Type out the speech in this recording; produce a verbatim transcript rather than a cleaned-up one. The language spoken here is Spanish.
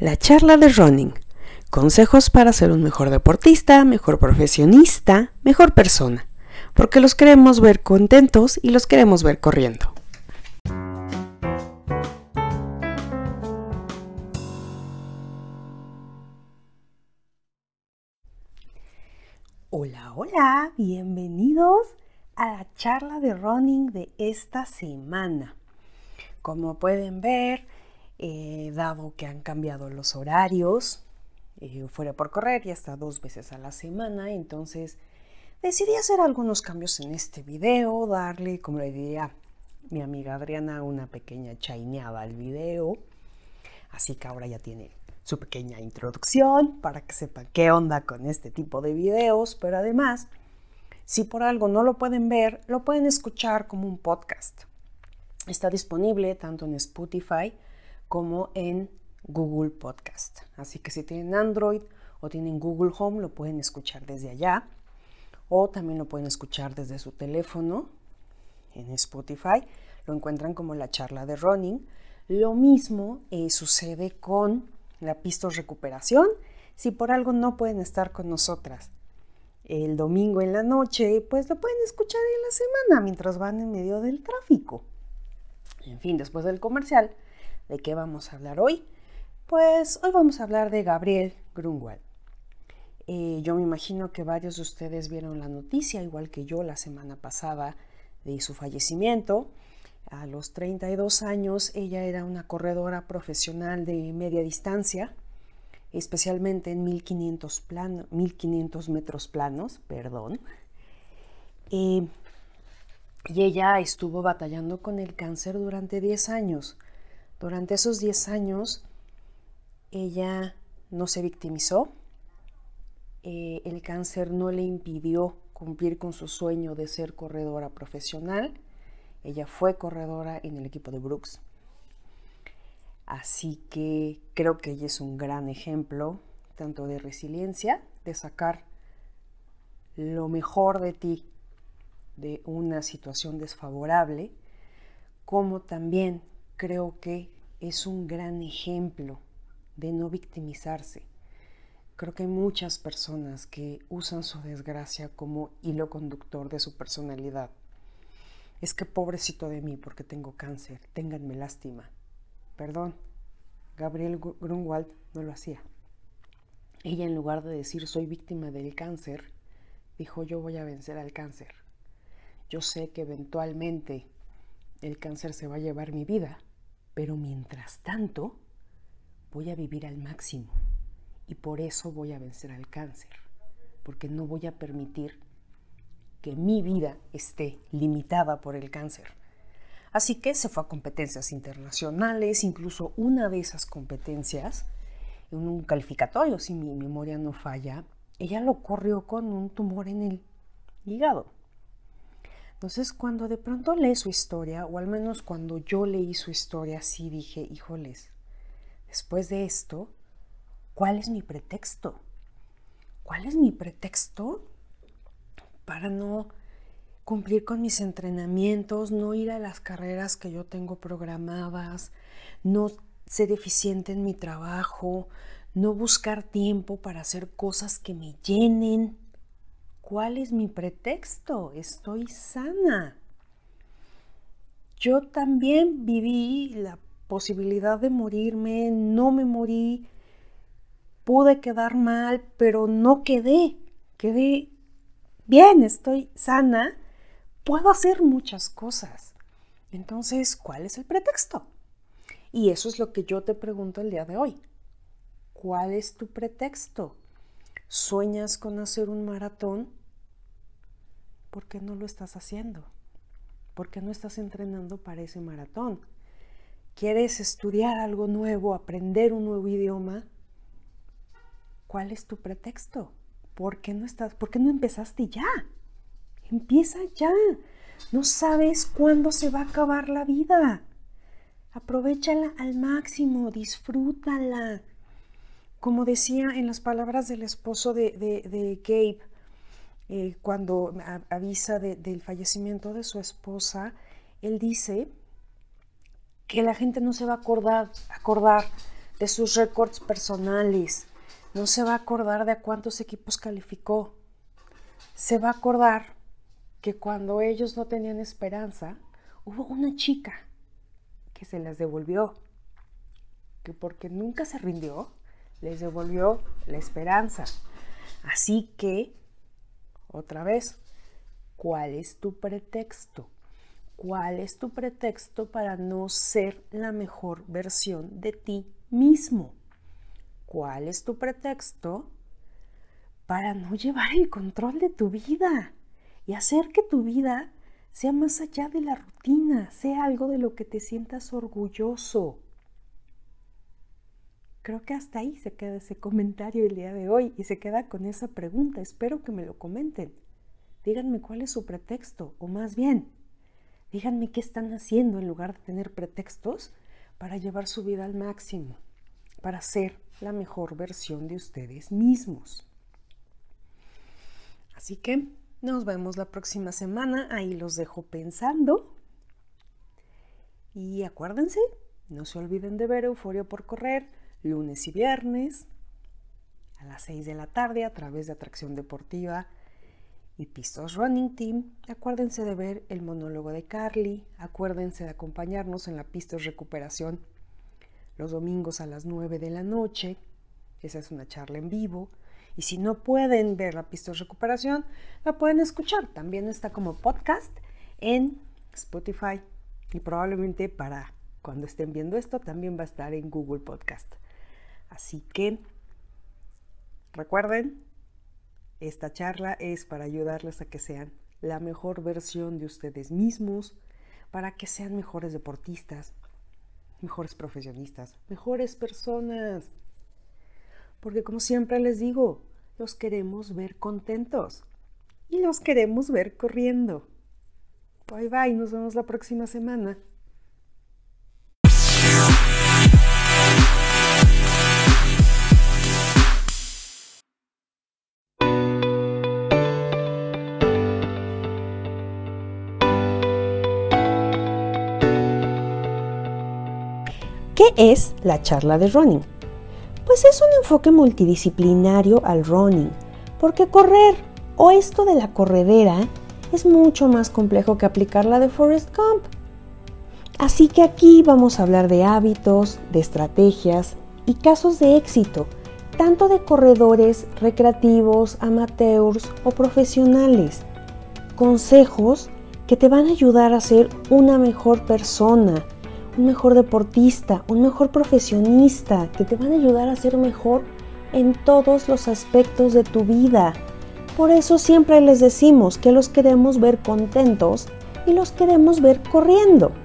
La charla de running. Consejos para ser un mejor deportista, mejor profesionista, mejor persona. Porque los queremos ver contentos y los queremos ver corriendo. Hola, hola, bienvenidos a la charla de running de esta semana. Como pueden ver, eh, dado que han cambiado los horarios, eh, fuera por correr y hasta dos veces a la semana, entonces decidí hacer algunos cambios en este video, darle, como le diría mi amiga Adriana, una pequeña chaineada al video. Así que ahora ya tiene su pequeña introducción para que sepan qué onda con este tipo de videos, pero además, si por algo no lo pueden ver, lo pueden escuchar como un podcast. Está disponible tanto en Spotify como en Google Podcast. Así que si tienen Android o tienen Google Home, lo pueden escuchar desde allá. O también lo pueden escuchar desde su teléfono en Spotify. Lo encuentran como la charla de running. Lo mismo eh, sucede con la Pistos Recuperación. Si por algo no pueden estar con nosotras el domingo en la noche, pues lo pueden escuchar en la semana mientras van en medio del tráfico. En fin, después del comercial, ¿de qué vamos a hablar hoy? Pues hoy vamos a hablar de Gabriel Grunwald. Eh, yo me imagino que varios de ustedes vieron la noticia, igual que yo la semana pasada, de su fallecimiento. A los treinta y dos años, ella era una corredora profesional de media distancia, especialmente en mil quinientos, plano, mil quinientos metros planos, perdón. Eh, y ella estuvo batallando con el cáncer durante diez años. Durante esos diez años, ella no se victimizó. Eh, el cáncer no le impidió cumplir con su sueño de ser corredora profesional. Ella fue corredora en el equipo de Brooks. Así que creo que ella es un gran ejemplo, tanto de resiliencia, de sacar lo mejor de ti de una situación desfavorable, como también creo que es un gran ejemplo de no victimizarse. Creo que hay muchas personas que usan su desgracia como hilo conductor de su personalidad. Es que pobrecito de mí porque tengo cáncer, ténganme lástima. Perdón, Gabriel Grunwald no lo hacía. Ella, en lugar de decir soy víctima del cáncer, dijo yo voy a vencer al cáncer. Yo sé que eventualmente el cáncer se va a llevar mi vida, pero mientras tanto voy a vivir al máximo y por eso voy a vencer al cáncer, porque no voy a permitir que mi vida esté limitada por el cáncer. Así que se fue a competencias internacionales, incluso una de esas competencias, en un calificatorio, si mi memoria no falla, ella lo corrió con un tumor en el hígado. Entonces, cuando de pronto leí su historia, o al menos cuando yo leí su historia, sí dije, híjoles, después de esto, ¿cuál es mi pretexto? ¿Cuál es mi pretexto para no cumplir con mis entrenamientos, no ir a las carreras que yo tengo programadas, no ser eficiente en mi trabajo, no buscar tiempo para hacer cosas que me llenen? ¿Cuál es mi pretexto? Estoy sana. Yo también viví la posibilidad de morirme, no me morí, pude quedar mal, pero no quedé, quedé bien, estoy sana. Puedo hacer muchas cosas. Entonces, ¿cuál es el pretexto? Y eso es lo que yo te pregunto el día de hoy. ¿Cuál es tu pretexto? ¿Sueñas con hacer un maratón? ¿Por qué no lo estás haciendo? ¿Por qué no estás entrenando para ese maratón? ¿Quieres estudiar algo nuevo, aprender un nuevo idioma? ¿Cuál es tu pretexto? ¿Por qué no estás, por qué no empezaste ya? Empieza ya. No sabes cuándo se va a acabar la vida. Aprovéchala al máximo, disfrútala. Como decía en las palabras del esposo de, de, de Gabe, eh, cuando avisa de, del fallecimiento de su esposa, él dice que la gente no se va a acordar, acordar de sus récords personales. No se va a acordar de a cuántos equipos calificó. Se va a acordar que cuando ellos no tenían esperanza, hubo una chica que se las devolvió, que porque nunca se rindió, les devolvió la esperanza. Así que, otra vez, ¿cuál es tu pretexto? ¿Cuál es tu pretexto para no ser la mejor versión de ti mismo? ¿Cuál es tu pretexto para no llevar el control de tu vida y hacer que tu vida sea más allá de la rutina, sea algo de lo que te sientas orgulloso? Creo que hasta ahí se queda ese comentario el día de hoy y se queda con esa pregunta. Espero que me lo comenten. Díganme cuál es su pretexto, o más bien, díganme qué están haciendo en lugar de tener pretextos para llevar su vida al máximo, para ser la mejor versión de ustedes mismos. Así que nos vemos la próxima semana. Ahí los dejo pensando. Y acuérdense, no se olviden de ver Euforia por Correr lunes y viernes a las seis de la tarde a través de Atracción Deportiva y Pistos Running Team. Acuérdense de ver el monólogo de Carly. Acuérdense de acompañarnos en la Pistos Recuperación los domingos a las nueve de la noche. Esa es una charla en vivo. Y si no pueden ver la Pistos Recuperación, la pueden escuchar. También está como podcast en Spotify. Y probablemente para cuando estén viendo esto, también va a estar en Google Podcast. Así que recuerden, esta charla es para ayudarles a que sean la mejor versión de ustedes mismos, para que sean mejores deportistas, mejores profesionistas, mejores personas. Porque como siempre les digo, los queremos ver contentos y los queremos ver corriendo. Bye bye, nos vemos la próxima semana. ¿Qué es la charla de running? Pues es un enfoque multidisciplinario al running, porque correr o esto de la corredera es mucho más complejo que aplicar la de Forrest Gump. Así que aquí vamos a hablar de hábitos, de estrategias y casos de éxito, tanto de corredores recreativos, amateurs o profesionales. Consejos que te van a ayudar a ser una mejor persona, un mejor deportista, un mejor profesionista, que te van a ayudar a ser mejor en todos los aspectos de tu vida. Por eso siempre les decimos que los queremos ver contentos y los queremos ver corriendo.